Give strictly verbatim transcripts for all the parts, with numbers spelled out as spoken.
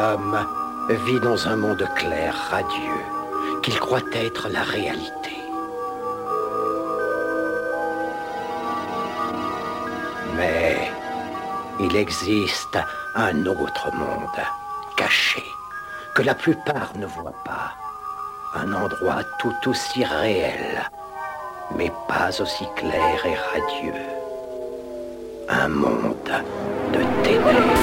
l'homme vit dans un monde clair, radieux, qu'il croit être la réalité. Mais il existe un autre monde, caché, que la plupart ne voient pas. Un endroit tout aussi réel, mais pas aussi clair et radieux. Un monde de ténèbres.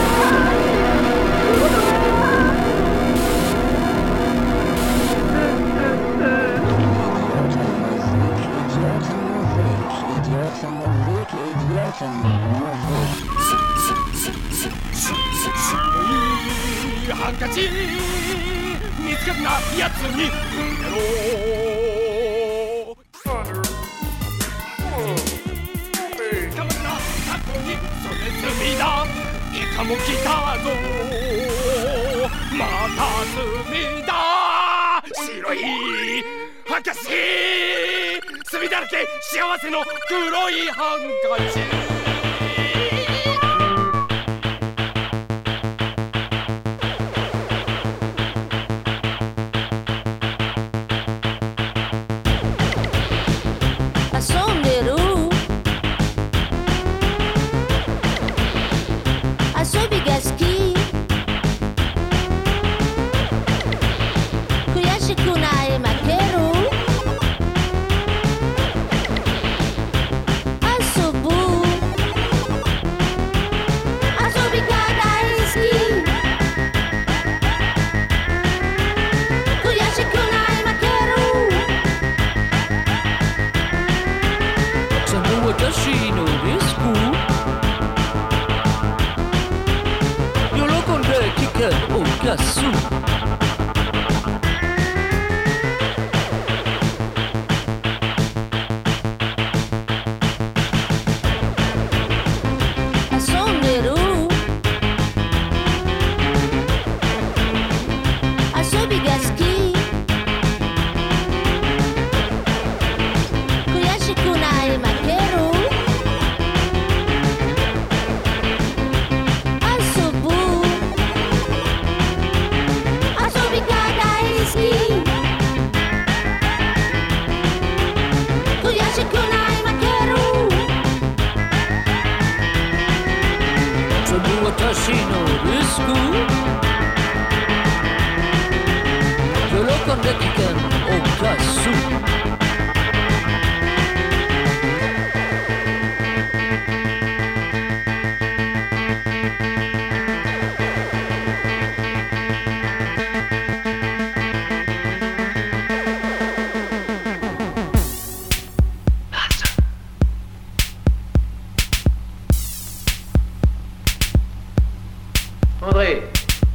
André.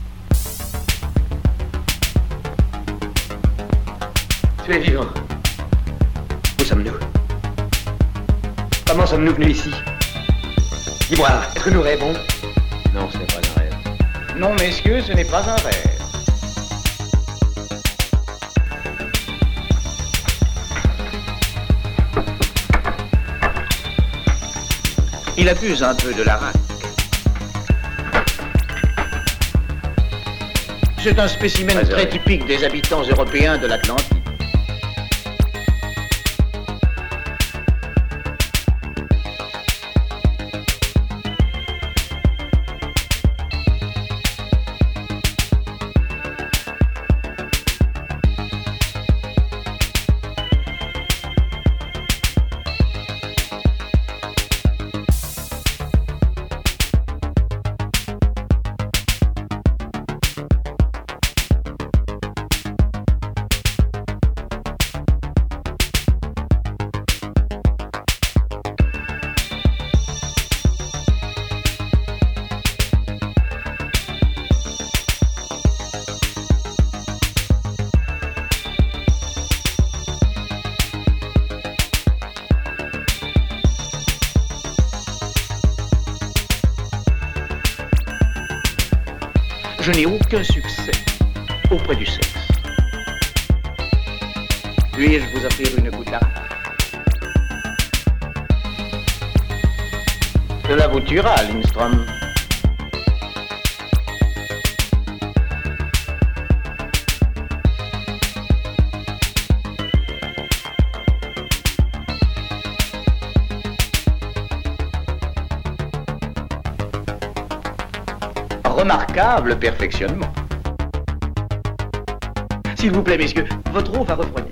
Tu es vivant. Où sommes-nous? Comment sommes-nous venus ici? Dis-moi, est-ce que nous rêvons? Non, ce n'est pas un rêve. Non, messieurs, ce n'est pas un rêve. Il abuse un peu de la rate. C'est un spécimen très, très typique des habitants européens de l'Atlantique. Je n'ai aucun succès auprès du sexe. Puis-je vous offrir une boutade? Cela vous tuera, Lindstrom. remarquable perfectionnement. S'il vous plaît, messieurs, votre eau va refroidir.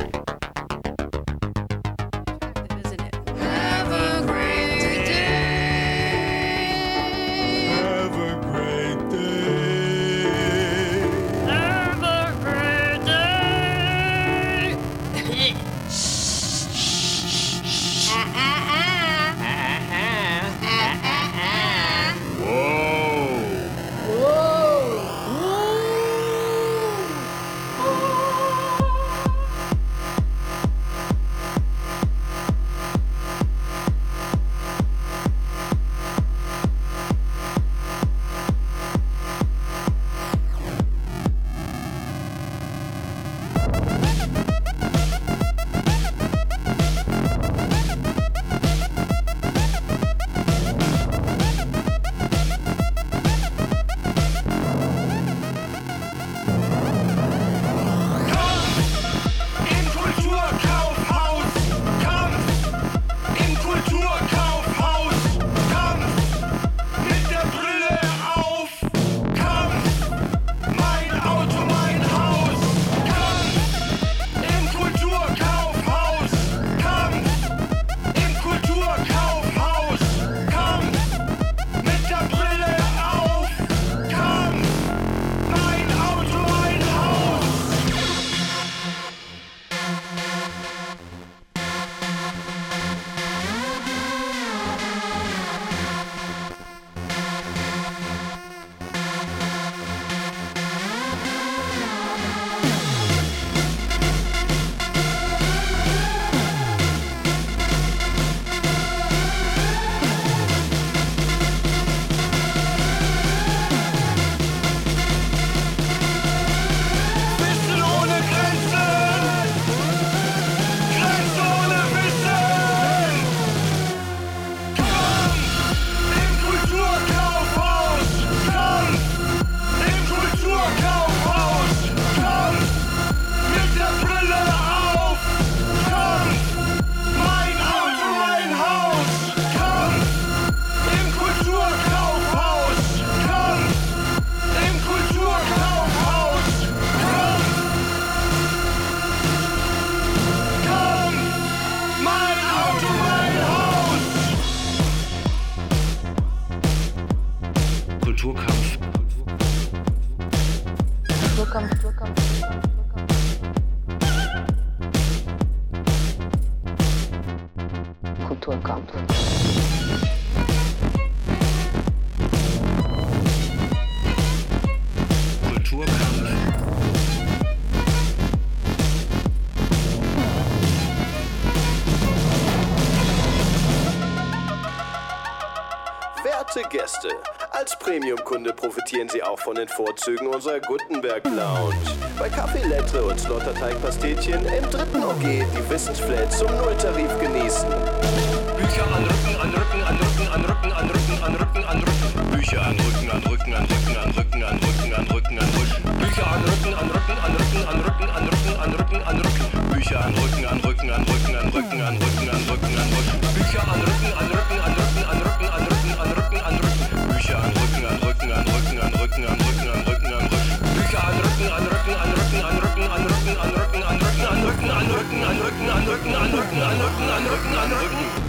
Kulturkampf. Kulturkampf, Kulturkampf, Kulturkampf. Kulturkampf. Kulturkampf. Werte Gäste, als Premium-Kunde profitieren Sie auch von den Vorzügen unserer Gutenberg Lounge. Bei Kaffee Lettre und Slotterteig-Pastetchen im dritten O G die Wissensflat zum Nulltarif genießen. Bücher an Rücken, an Rücken, an Rücken, an Rücken, an Rücken, an Rücken, an Rücken. Bücher an Rücken, an Rücken, an Rücken, an Rücken, an Rücken, an Rücken, an Rücken. Bücher an Rücken, an Rücken, an Rücken, an Rücken, an Rücken, an Rücken, an Rücken. Bücher an Rücken, an Rücken, an Rücken, an Rücken, an Rücken, an Rücken, an Rücken. Bücher an Rücken, an Rücken, an Rücken, an Rücken, an Rücken, an Rücken, an Rücken. Bücher an Rücken, an Rücken, an Rücken, an Rücken, an Rücken, an Rücken, an Rücken. Bücher an Rücken, an Rücken, an Rücken, an Rücken, an Rücken, an Rücken, an Rücken, an Rücken, an Rücken, an Rücken, an Rücken, an Rücken, an Rücken, an Rücken, an Rücken.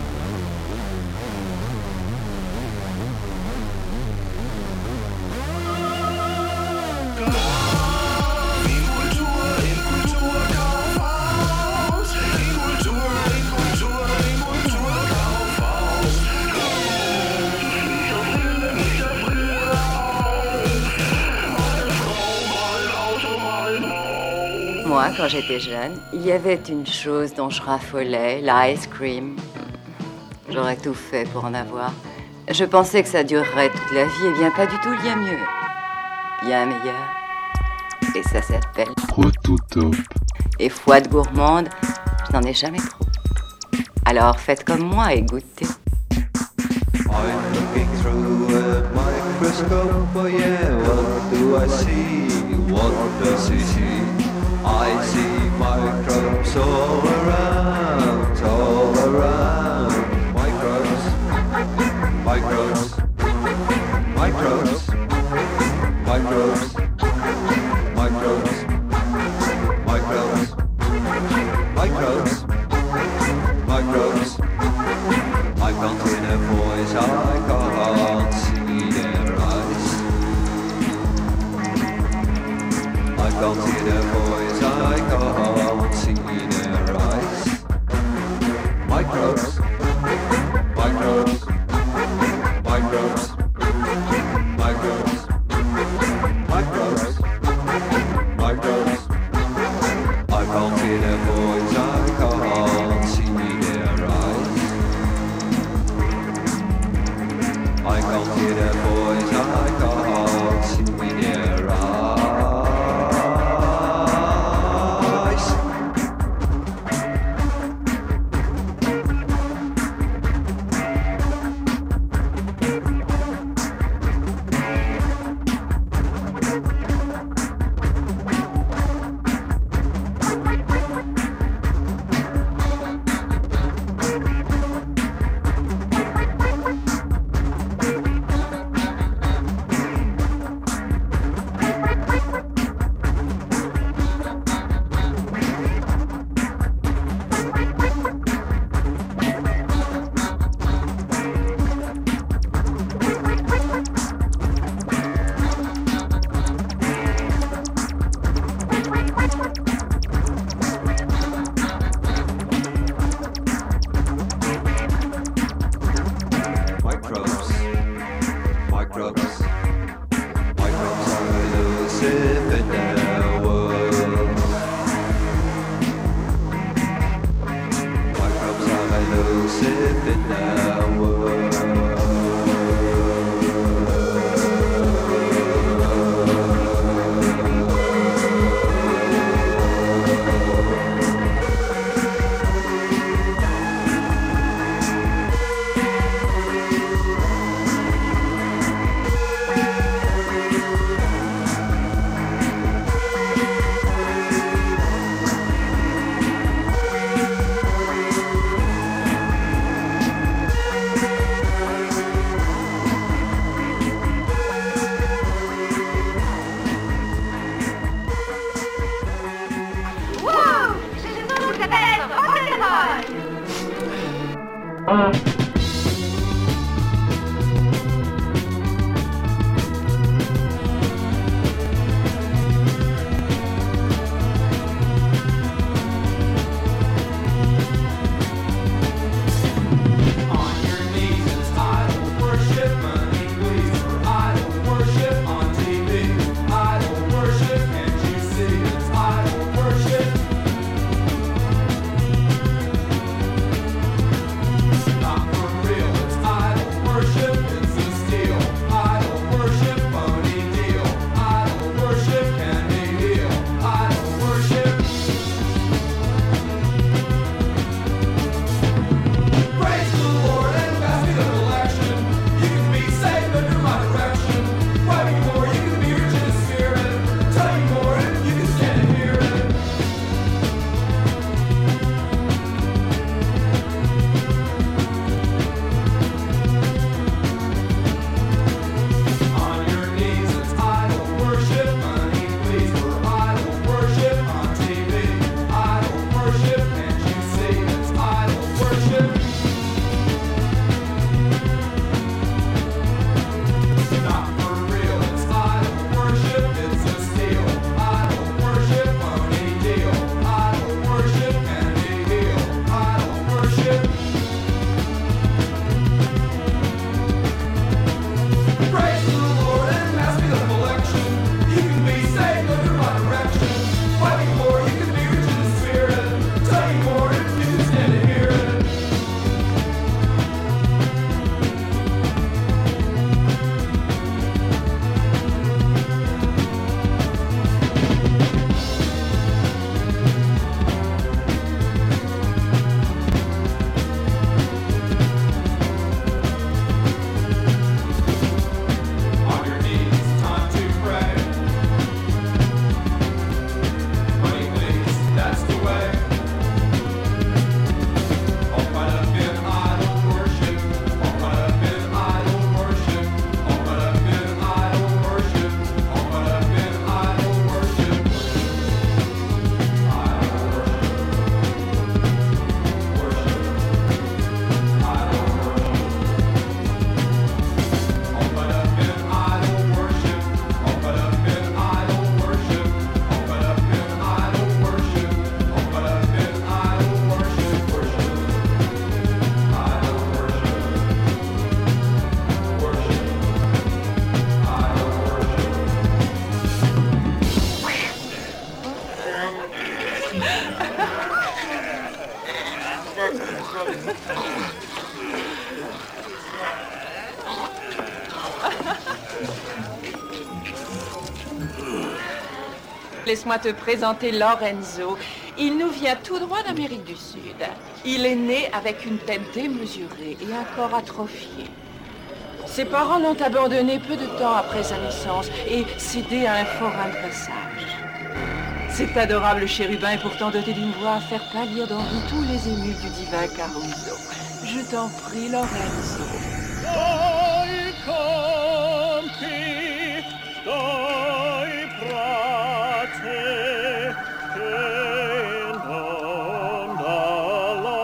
Moi, quand j'étais jeune, il y avait une chose dont je raffolais, l'ice cream. J'aurais tout fait pour en avoir. Je pensais que ça durerait toute la vie, et bien pas du tout, il y a mieux. Bien meilleur. Et ça s'appelle Prototope. Et foi de gourmande, je n'en ai jamais trop. Alors faites comme moi et goûtez. I'm looking through a microscope, oh yeah, what do I see? What does he see? I see microbes all around, all around. Microbes, microbes, microbes, microbes, microbes, microbes, microbes, microbes. I can't hear their voice, I can't see their eyes. I can't hear their voice, I can't see their eyes. Microbes, microbes, microbes, microbes, microbes, microbes. I can't hear their voice, I can't see their eyes. I can't hear their voice, I can't see their eyes. Laisse-moi te présenter Lorenzo. Il nous vient tout droit d'Amérique du Sud. Il est né avec une tête démesurée et un corps atrophié. Ses parents l'ont abandonné peu de temps après sa naissance et cédé à un forain de passage. Cet adorable chérubin est pourtant doté d'une voix à faire pâlir d'envie tous les émus du divin Caruso. Je t'en prie, Lorenzo. Dai campi, dai prati, che non dall'anno.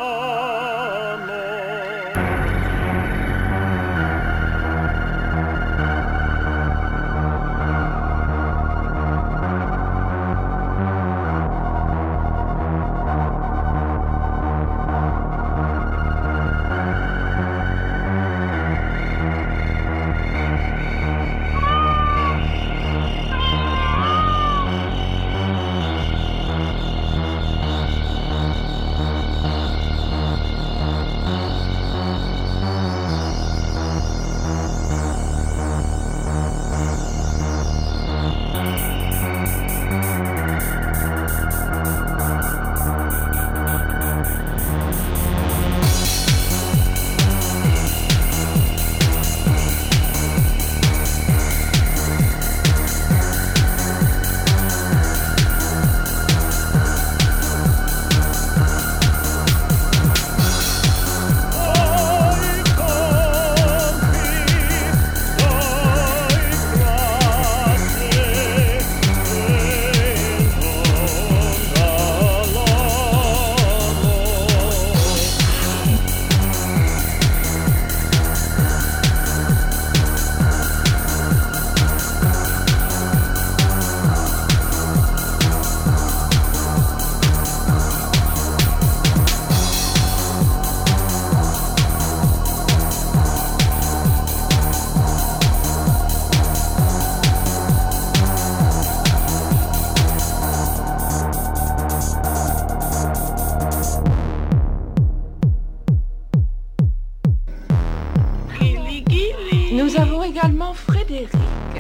Nous avons également Frédéric.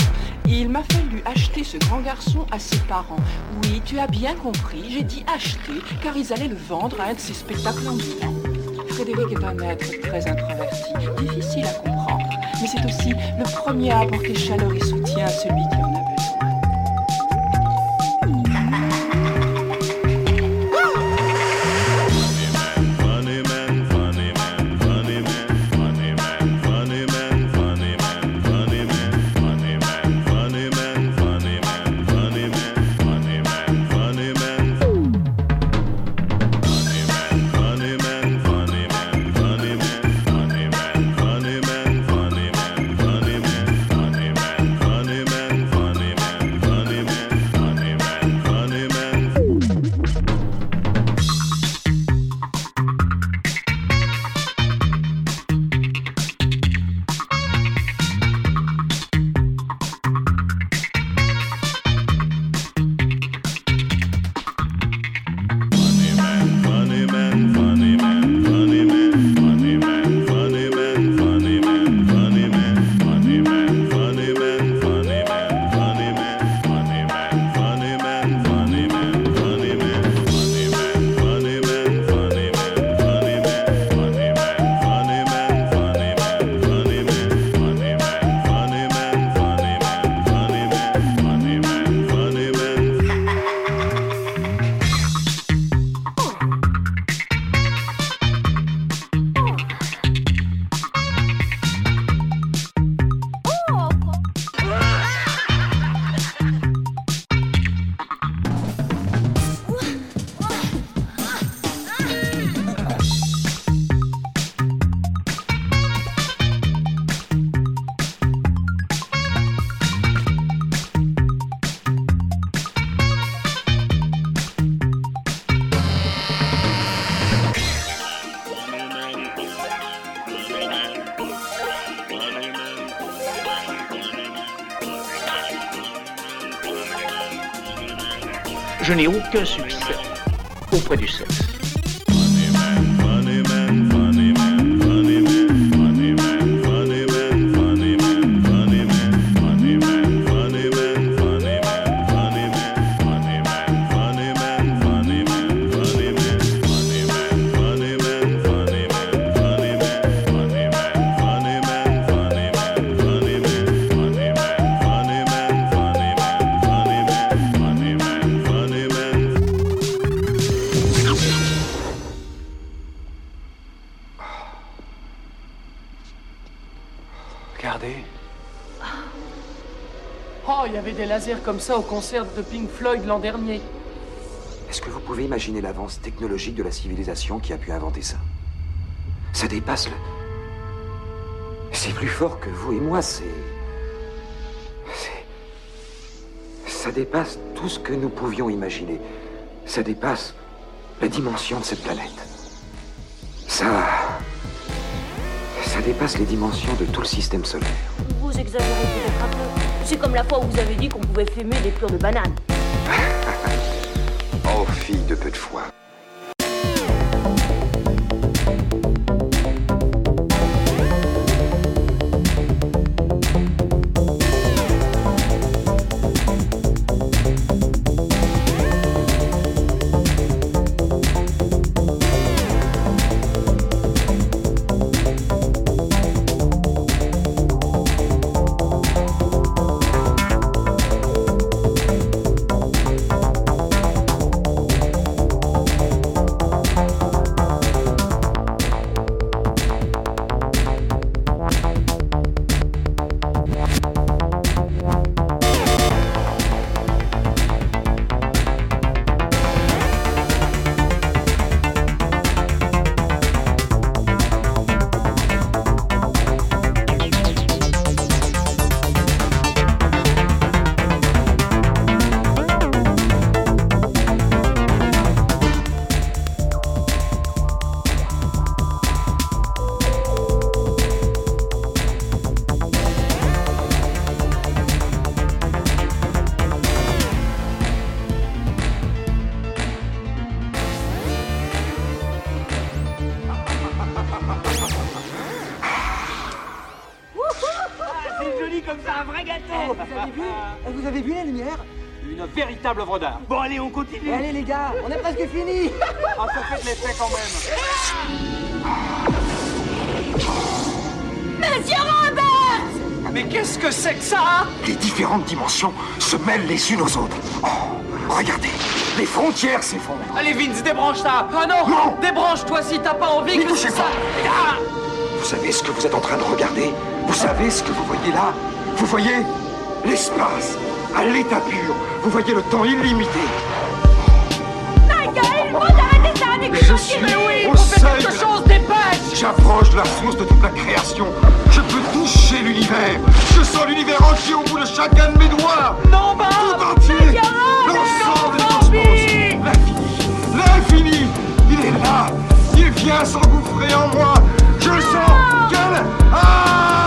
Il m'a fallu acheter ce grand garçon à ses parents. Oui, tu as bien compris, j'ai dit acheter, car ils allaient le vendre à un de ces spectacles ambulants. Frédéric est un être très introverti, difficile à comprendre, mais c'est aussi le premier à apporter chaleur et soutien à celui qui en a besoin. Je n'ai aucun succès auprès du sexe. Oh, il y avait des lasers comme ça au concert de Pink Floyd l'an dernier. Est-ce que vous pouvez imaginer l'avance technologique de la civilisation qui a pu inventer ça? Ça dépasse le... C'est plus fort que vous et moi, c'est... c'est... Ça dépasse tout ce que nous pouvions imaginer. Ça dépasse la dimension de cette planète. Ça... Ça dépasse les dimensions de tout le système solaire. Vous exagérez peut-être un peu. C'est comme la fois où vous avez dit qu'on pouvait fumer des pleurs de banane. Oh, fille de peu de foi. Vous avez vu la lumière? Une véritable œuvre d'art. Bon, allez, on continue. Allez, les gars, on est presque fini. Ah, ça fait de l'effet quand même. Monsieur Robert! Mais qu'est-ce que c'est que ça? Les différentes dimensions se mêlent les unes aux autres. Oh, regardez, les frontières s'effondrent. Allez, Vince, débranche ça. Ah non, non. Débranche-toi si t'as pas envie N'y que touchez ça... pas. Ah, vous savez ce que vous êtes en train de regarder? Vous savez ce que vous voyez là? Vous voyez l'espace à l'état pur. Vous voyez le temps illimité. Michael, vous arrêtez ça, avec Je suis Mais oui, au faut faire seuil quelque de- chose, dépêche. J'approche de la source de toute la création. Je peux toucher l'univers. Je sens l'univers entier au bout de chacun de mes doigts. Non, bah Tout entier. L'ensemble du cosmos. L'infini. L'infini. Il est là. Il vient s'engouffrer en moi. Je le sens. Quel... Ah!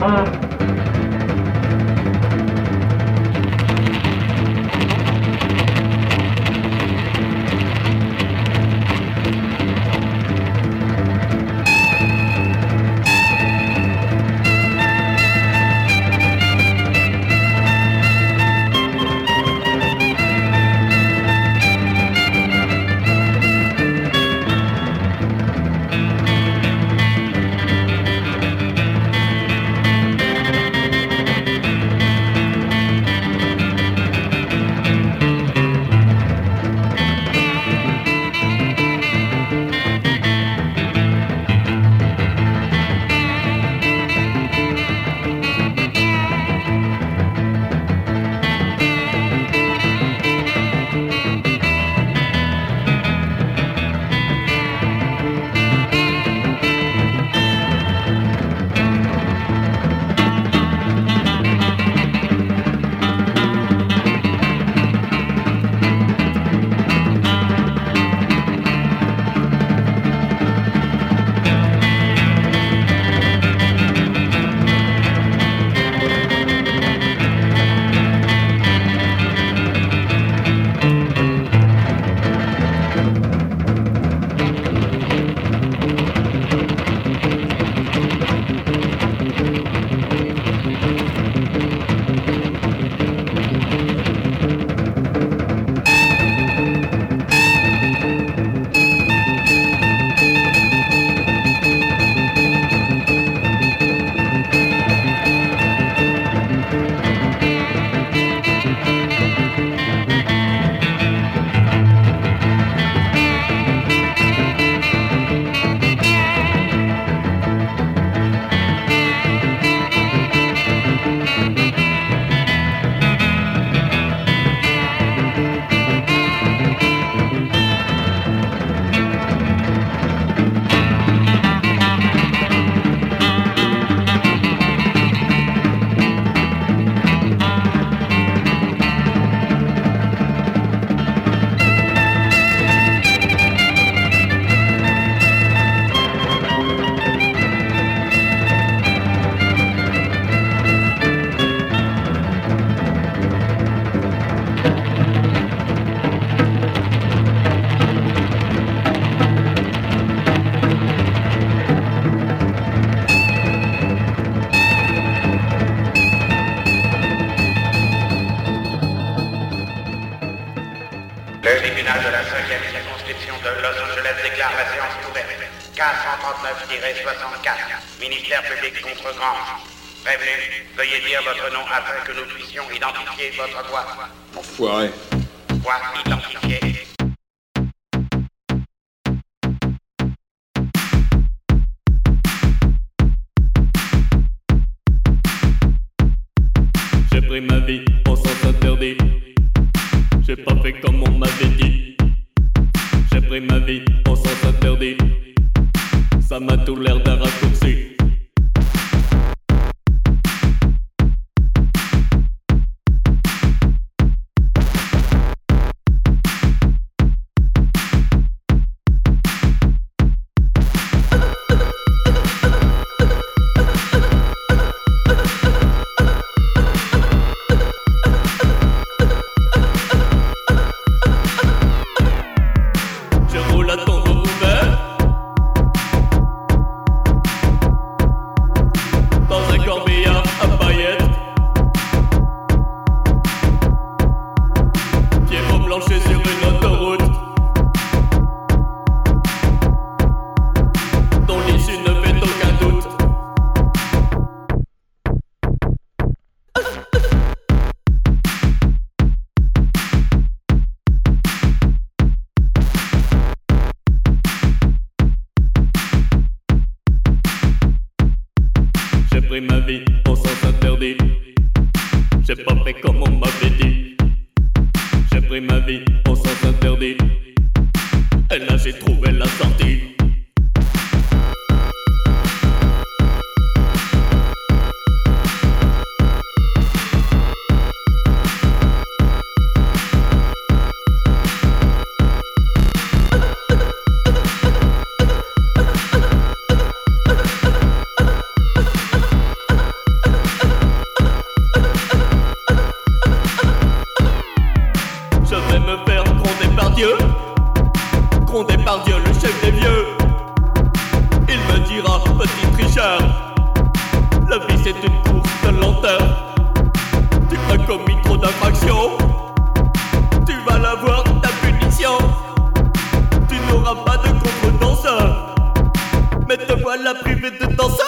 Le tribunal de la cinquième circonscription de Los Angeles déclare la séance ouverte. Cas cent trente-neuf soixante-quatre, ministère public contre Grange. Prévenu, veuillez dire votre nom afin que nous puissions identifier votre voix. Enfoiré. Voix identifiée. J'ai pris ma vie en sens interdit. J'ai pas fait comme on m'avait dit. J'ai pris ma vie en sens interdit. Ça m'a tout l'air d'un raccourci. Ma vie en sens interdit. J'ai pas fait comme on m'avait dit. J'ai pris ma vie en sens interdit. Et là j'ai trouvé la sortie. cœur. La vie c'est une course de lenteur. Tu as commis trop d'infractions, tu vas l'avoir ta punition. Tu n'auras pas de contre-danseur, mais te voilà privé de danseur.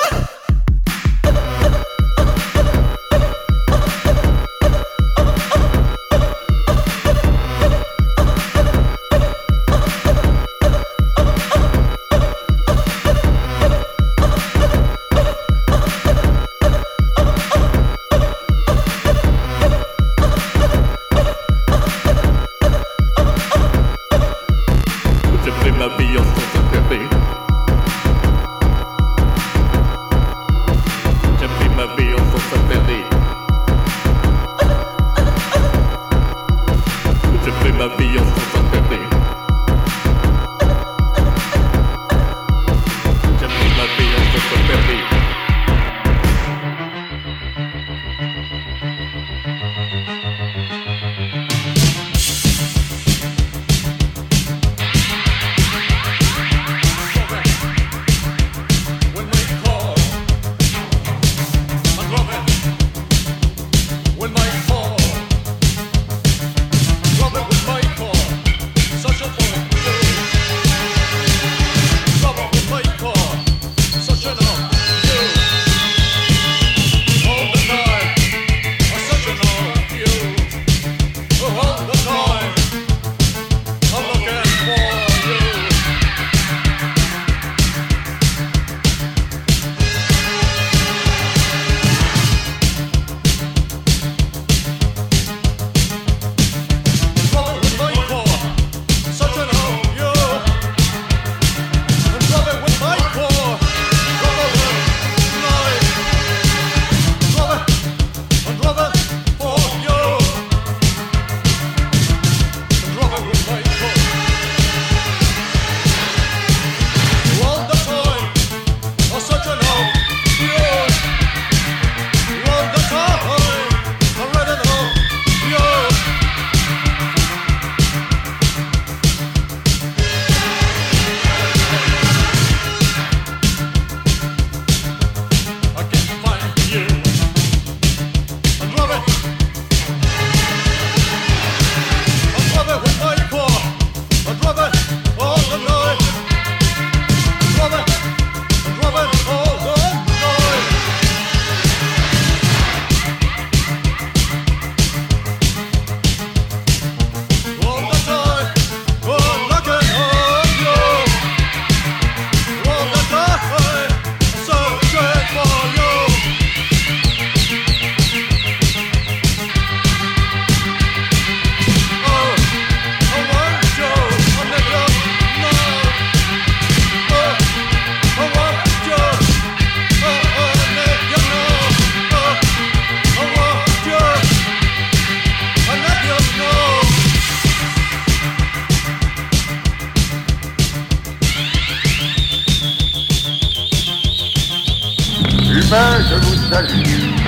Humains, je vous salue.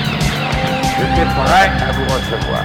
J'étais prêt à vous recevoir.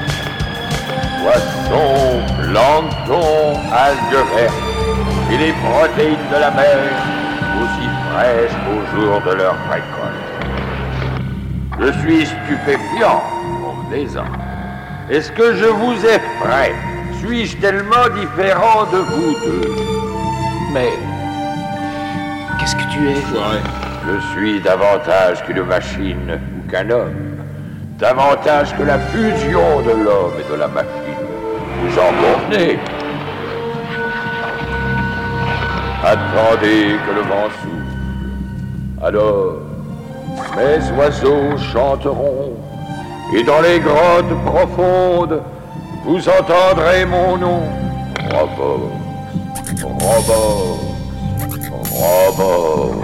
Poissons, plancton, algues vertes et les protéines de la mer, aussi fraîches qu'au jour de leur récolte. Je suis stupéfiant, convenez-en. Est-ce que je vous effraie? Suis-je tellement différent de vous deux? Mais... qu'est-ce que tu es? Ouais. Je suis davantage qu'une machine ou qu'un homme. Davantage que la fusion de l'homme et de la machine. Vous en convenez? Attendez que le vent souffle. Alors, mes oiseaux chanteront, et dans les grottes profondes, vous entendrez mon nom. Robot, robot, robot.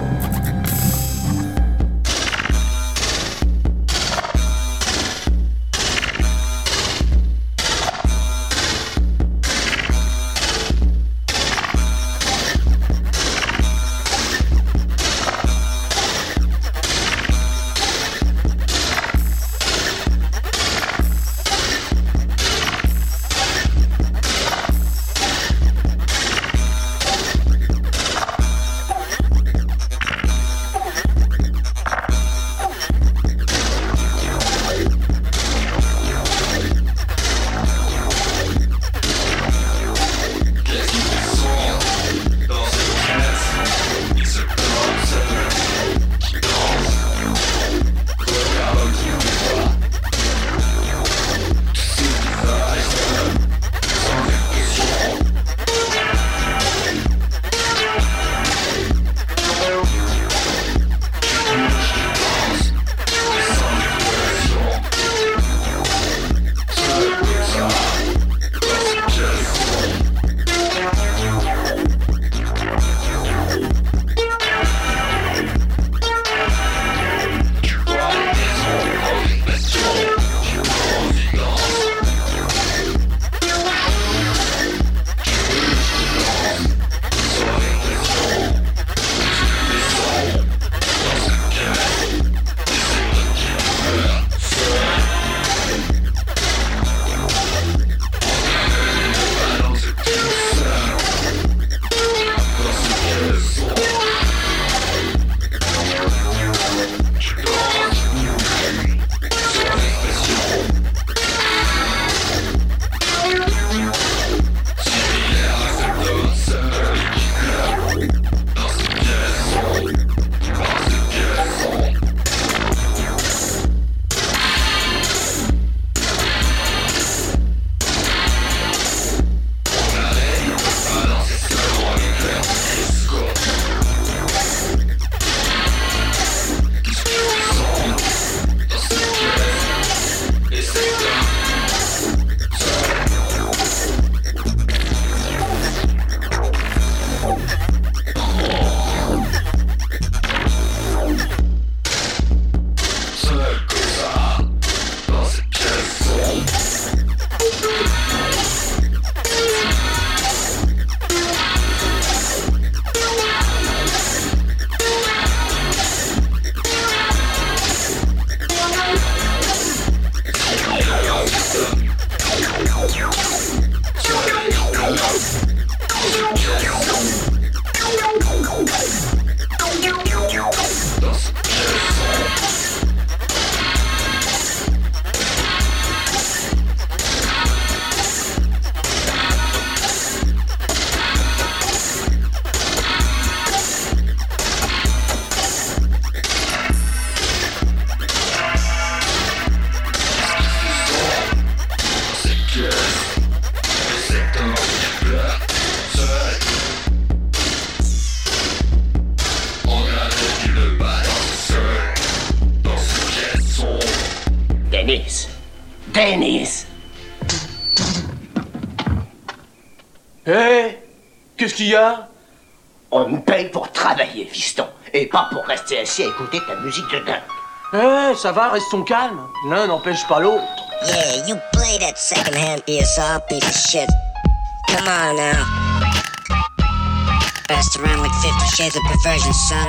Dennis. Dennis. Hé, hey, qu'est-ce qu'il y a? On me paye pour travailler, fiston, et pas pour rester assis à écouter ta musique de dingue. Hé, hey, ça va, restons calmes. L'un n'empêche pas l'autre. Yeah, you play that second-hand E S R piece of shit. Come on now. Passed around like fifty shades of perversion, son.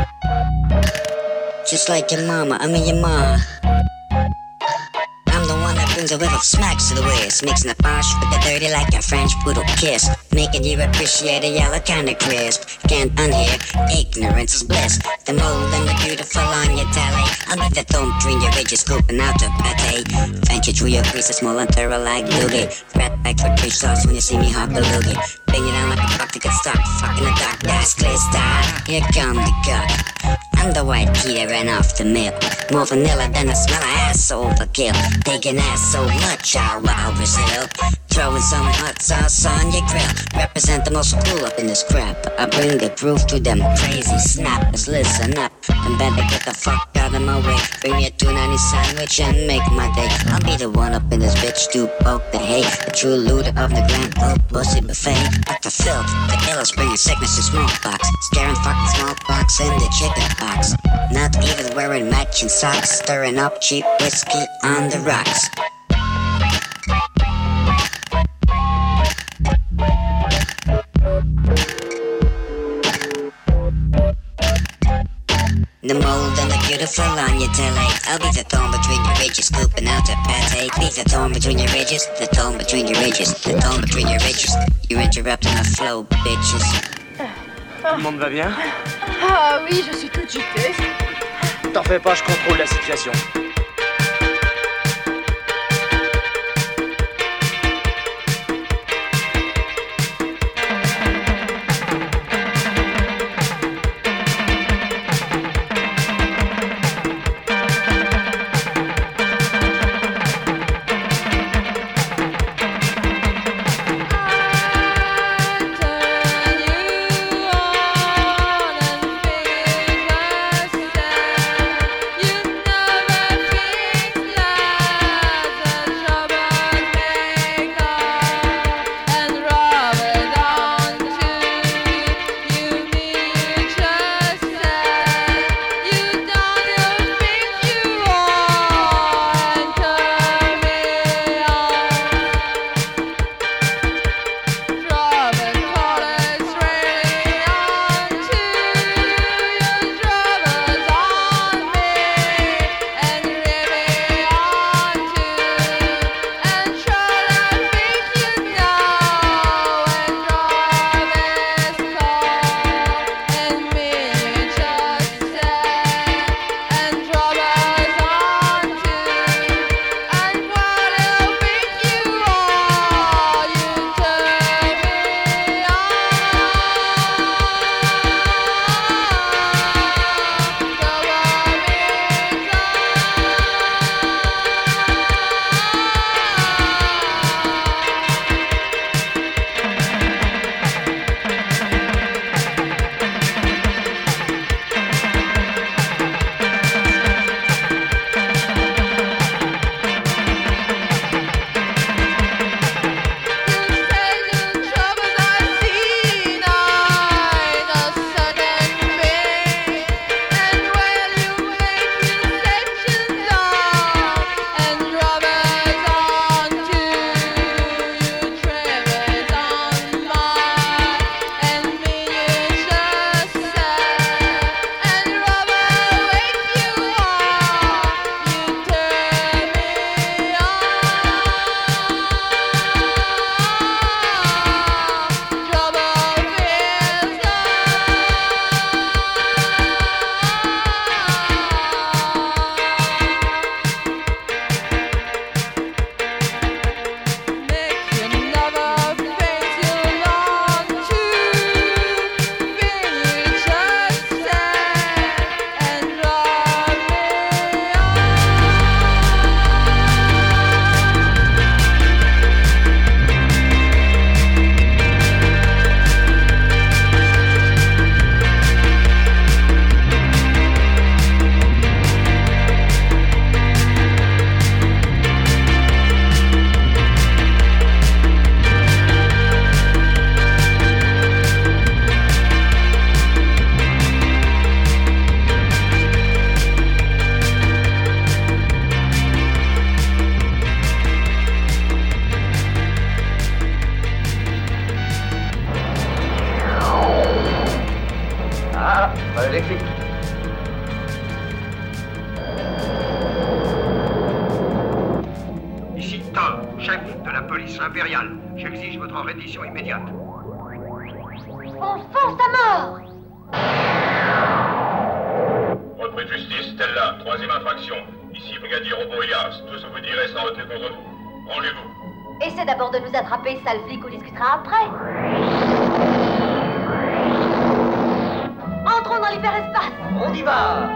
Just like your mama, I mean your ma. I'm the one that brings a whiff of smacks to the waist, mixing the posh with the dirty like a French poodle kiss, making you appreciate a yellow kind of crisp. Can't unhear, ignorance is bliss. The mold and the beautiful on your telly. I'll be the thumb between your ridges, scooping out the pate. Venture through your grease, small and thorough like loogie. Rat back for fish sauce when you see me hawk a loogie. Bang it down like a buck to get stuck, fucking the dark. That's clear style. Here come the gut. I'm the white key that ran off the milk. More vanilla than the smell of ass overkill. Taking ass so much, I'll wow Brazil. Throwing some hot sauce on your grill. Represent the most cool up in this crap. I bring the proof to them crazy snappers. Listen up and better get the fuck out of my way. Bring me a two ninety sandwich and make my day. I'll be the one up in this bitch to poke the hate. The true looter of the grand old pussy buffet. But the filth, the illest bringing sickness to smallpox. Scaring fucking smallpox in the chicken box. Not even wearing matching socks. Stirring up cheap whiskey on the rocks. The mold and the beautiful on your telly. I'll be the thorn between your ridges, scooping out the pate. Be the thorn between your ridges, the thorn between your ridges, the thorn between your ridges. You're interrupting my flow, bitches. Tout le monde va bien? Ah oui, je suis toute juteuse. T'en fais pas, je contrôle la situation. You never police impériale. J'exige votre reddition immédiate. On fonce à mort! Repris de justice, Stella, troisième infraction. Ici, brigadier Robot Elias. Tout ce que vous direz sera retenu contre vous. Rangez-vous. Essaie d'abord de nous attraper, sale flic, on discutera après. Entrons dans l'hyperespace. On y va.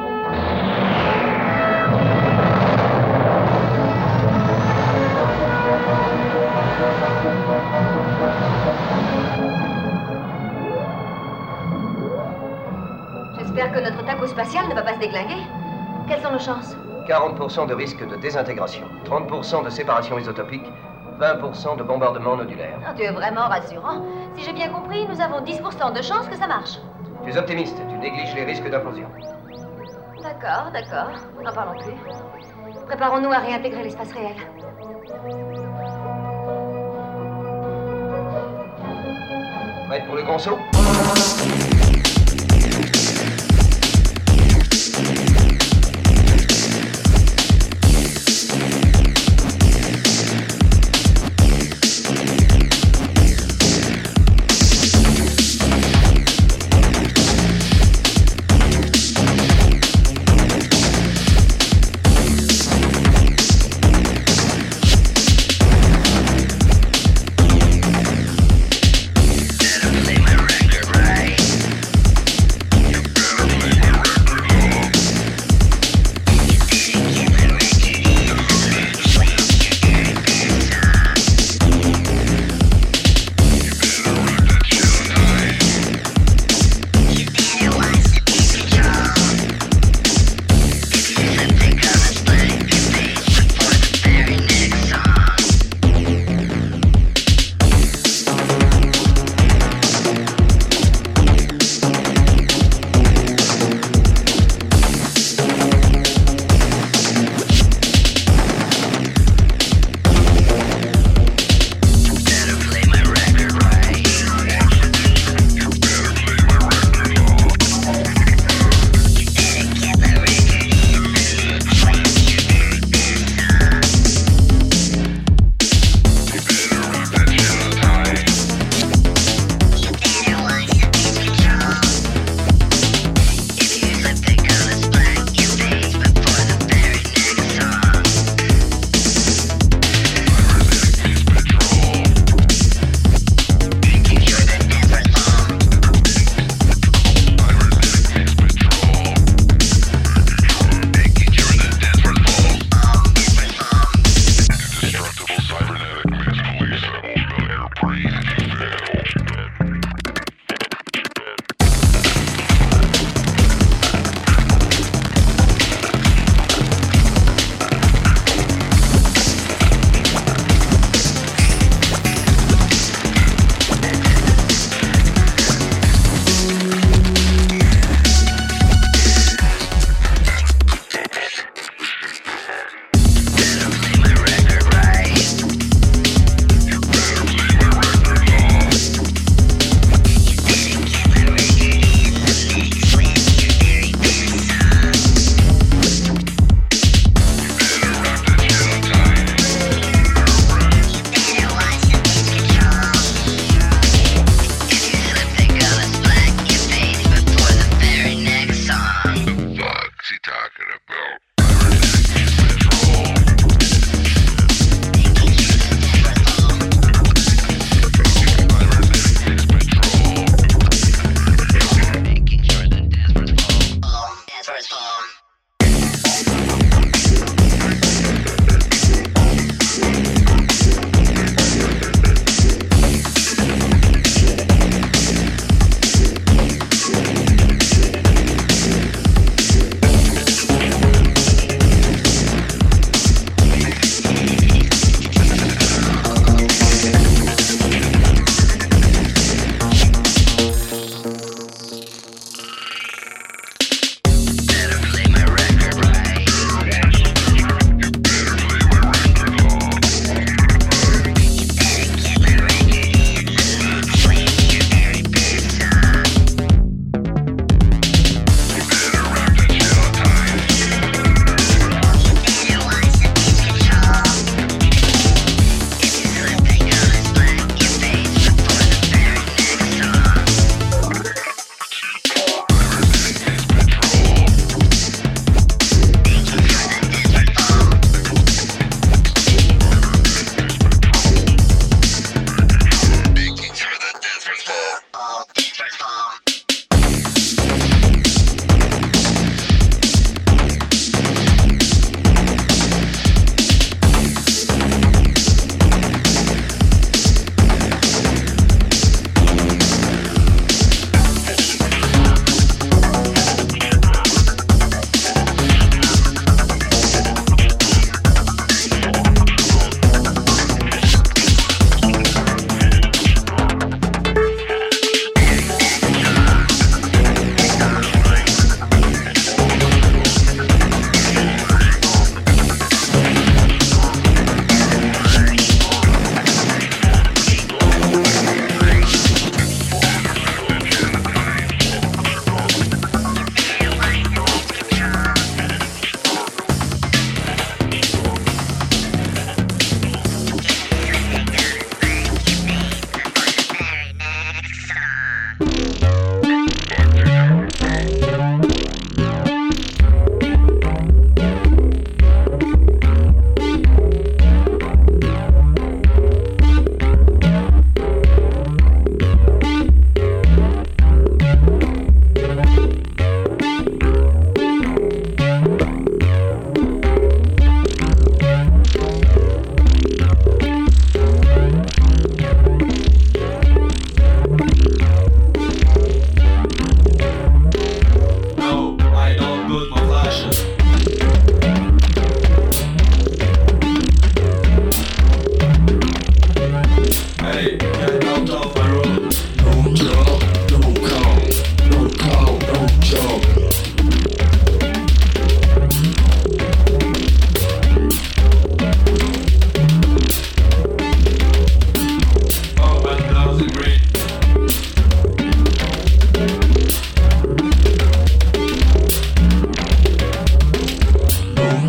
J'espère que notre taco spatial ne va pas se déglinguer. Quelles sont nos chances? quarante pour cent de risque de désintégration, trente pour cent de séparation isotopique, vingt pour cent de bombardement nodulaire. Oh, tu es vraiment rassurant. Si j'ai bien compris, nous avons dix pour cent de chances que ça marche. Tu es optimiste, tu négliges les risques d'implosion. D'accord, d'accord. N'en parlons plus. Préparons-nous à réintégrer l'espace réel. Prête pour le conso?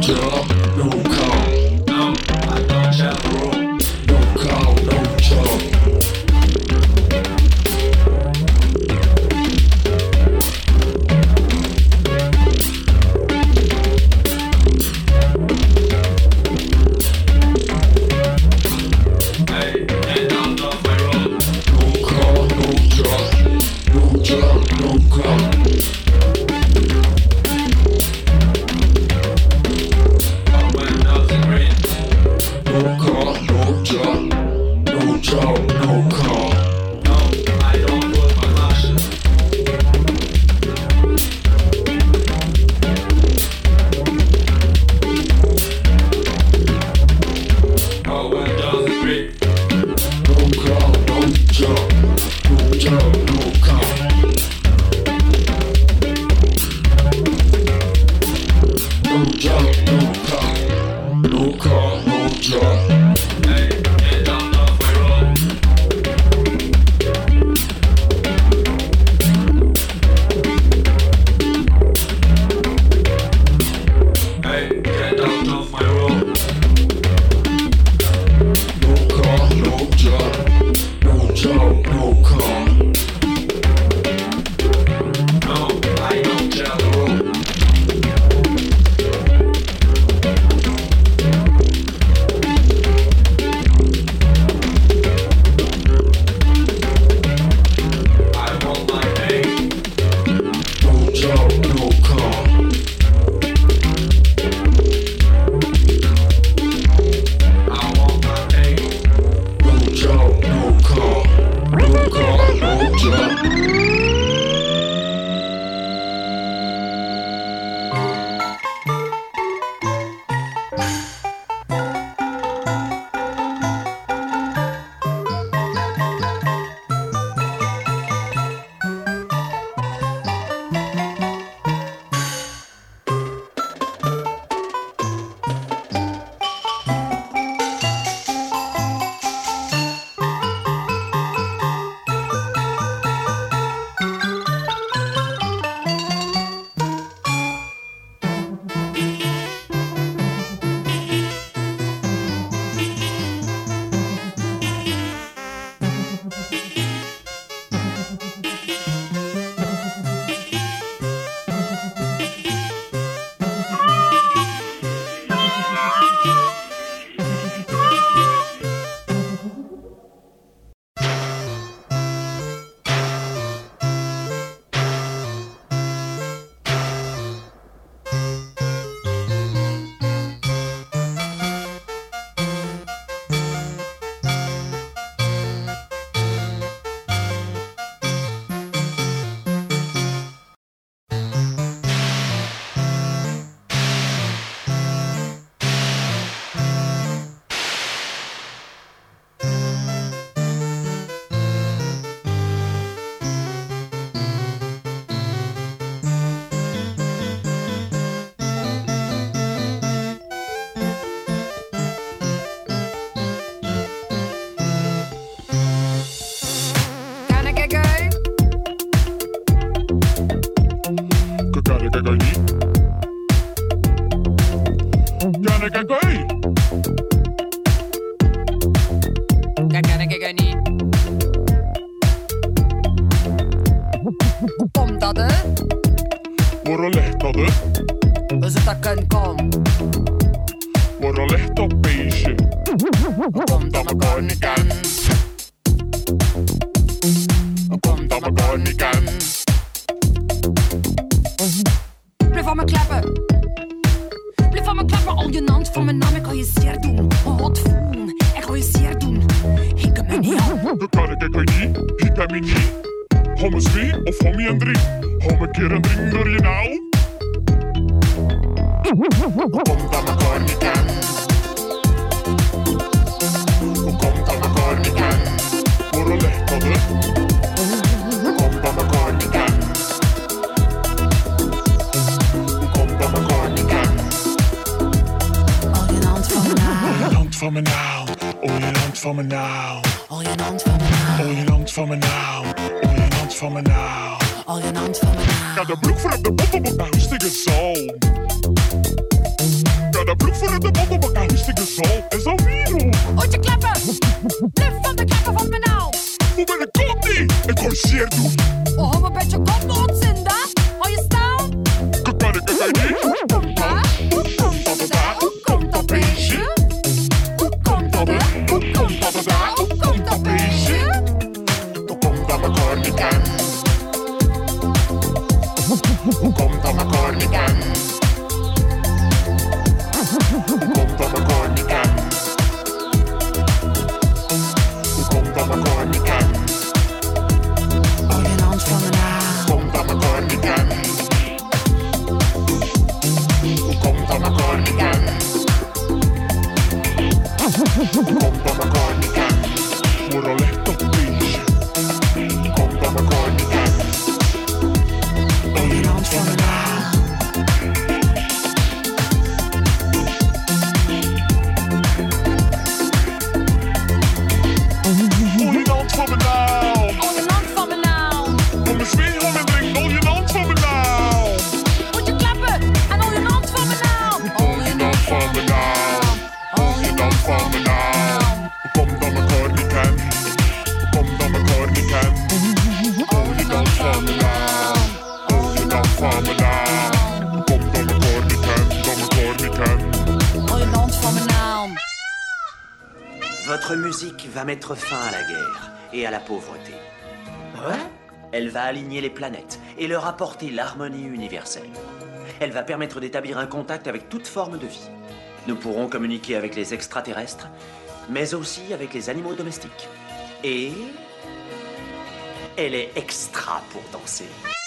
job, no call. No, I don't have a room. No call, no job. Van me nou, oh je land van me nou. Oh je land van me nou. Oh je land van me nou. Oh je land van me nou. Oh je land van me nou. Ga de broek voor op de bottebok nou stikken zo. Ga de banden elkaar hartstikke zo en zo wereld. Oortje klappen! Blijf van de klappen van mijn naam! Hoe ben ik komt niet? Ik hoor zeer doen. Oh, hou een beetje kop nog ontzinden. Hou je staan? Kijk maar, ik heb niet. Hoe komt dat? Hoe komt dat daar? Hoe komt dat beestje? Hoe komt dat er? Hoe komt dat daar? Hoe komt dat beestje? Hoe komt dat mijn koor niet kan? Hoe komt dat mijn koor niet kan? Hoe komt dat mijn koor niet kan? Hoe komt dat mijn koor niet kan? Oh, je land van mijn naam. Hoe komt dat mijn koor niet kan? Hoe komt dat mijn koor niet kan? Hoe komt dat mijn koor niet kan? Voor al echt op beestje. Hoe komt dat mijn koor niet kan? Oh, je land van mijn naam. Oh, je land van mijn naam. Oh, je land van mijn naam. Kom eens mee, om en drink. Oh, je land van mijn naam. Moet je klappen en oh, je land van mijn naam. Oh, je land van mijn naam. Oh, je land van mijn naam. Hoe komt dat mijn koor niet kan? Hoe komt dat mijn koor niet kan? Oh, je land van mijn naam. Oh, je land van mijn naam. Hoe komt dat mijn koor niet kan? Dat mijn koor niet kan? Oh, je land van mijn naam. Votre musique va mettre fin à la guerre et à la pauvreté. Ouais? Elle va aligner les planètes et leur apporter l'harmonie universelle. Elle va permettre d'établir un contact avec toute forme de vie. Nous pourrons communiquer avec les extraterrestres, mais aussi avec les animaux domestiques. Et elle est extra pour danser.